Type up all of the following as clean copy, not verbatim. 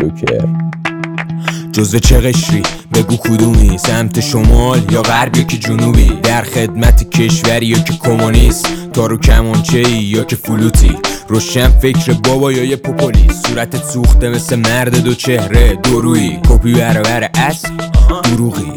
جوکر. جزو چه قشری بگو کدومی، سمت شمال یا غربی که جنوبی، در خدمت کشوری یا که کمونیست، تارو کمانچه ای یا که فلوتی، روشن فکر بابا یا یه پوپولی، صورتت سوخته مثل مرد دو چهره دورویی، کپی برابر اصل دروغی.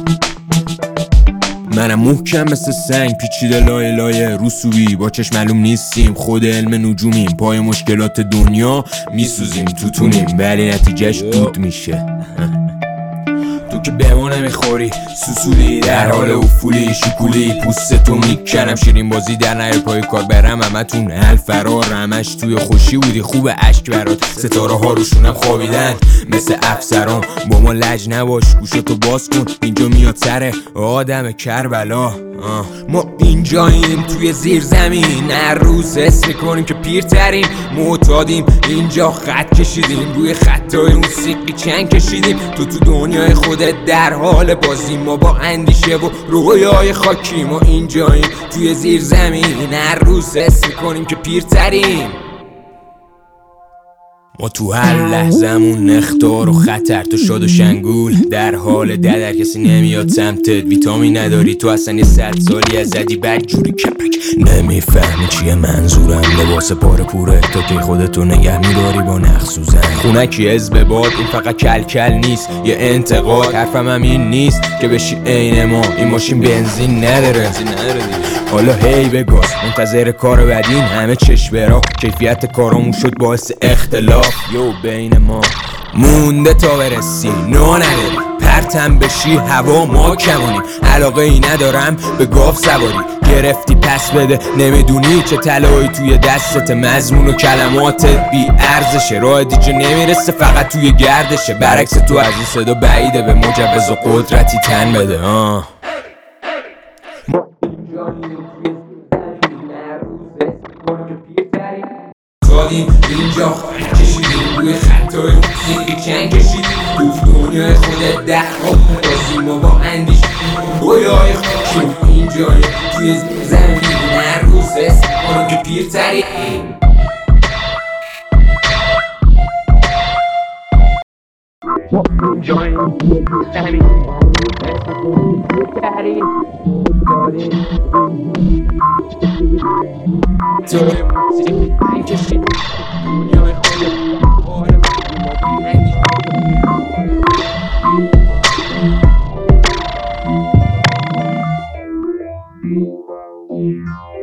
منم محکم مثل سنگ پیچیده لایه لایه رسوبی، با چشم معلوم نیستیم خود علم نجومیم، پای مشکلات دنیا میسوزیم توتونیم ولی نتیجهش دود میشه. تو که بهمون نمیخوری سوسولی، در حال افولی شکولی، پوستتو میکنم شیرین بازی در نهر پای کار برم همتون الفرار، همش توی خوشی بودی خوب اشک برات، ستاره ها روشونم خوابیدن مثل افسران، با ما لج نباش گوشتو باز کن اینجا میاد سر آدم کربلا. ما اینجاییم توی زیر زمین، هر روز حس میکنیم که پیرتریم، معتادیم اینجا خط کشیدیم، روی خطای موسیقی چنگ کشیدیم، تو دنیای خودت در حال بازیم، ما با اندیشه و رویای خاکی، ما اینجاییم توی زیر زمین، هر روز حس میکنیم که پیرتریم. ما تو هر لحظمون اختار و خطر، تو شاد و شنگول در حال در کسی نمیاد سمتت، ویتامین نداری تو اصلا یه 100 سالی از زدی بدجوری کپک، نمیفهمی چیه منظورم، لباس پاره پوره تا که خودتو نگه میداری با نخ سوزن، خونکی حزب باد این فقط کلکل نیست یه انتقاد، حرفم هم این نیست که بشی عین ما، این ماشین بنزین نداره حالا هی بگاز منتظر کار بعدین، همه چشم برا کیفیت کارامون شد باعث اختلاف، یو بین ما مونده تا برسی نو نداری، پرتم بشی هوا ما کمونیم، علاقه ای ندارم به گاف سواری، گرفتی پس بده نمیدونی چه طلایی توی دستت، مضمون و کلماتت بی ارزشه، راه دیگه نمیرسه فقط توی گردشه، برعکس تو از این صدا بعیده به مجوز و قدرتی تن بده. اینجا خواهد کشیدیم روی خطای موسیقی چنگ کشیدیم، تو دنیای خودت در حال بازیم و با اندیش رویای خاکیم، اینجایی توی زمین هر روز حس کنم که پیرتریم. اینجاییم توی زمین تو موسیقی کشید دنیای خودت آره